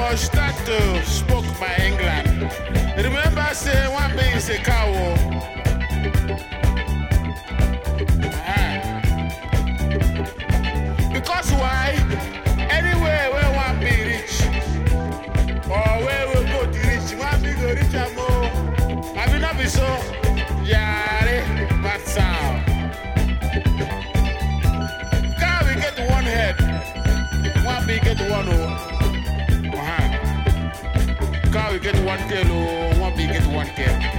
was start to spoke my England. Remember say one thing is a cow. Because why? Anywhere where one be rich, or where we go to rich, one be go rich and more. I will not be so. Yare, but sound. Can we get one head? One big get one oh. Can we get one tail? One big get one tail.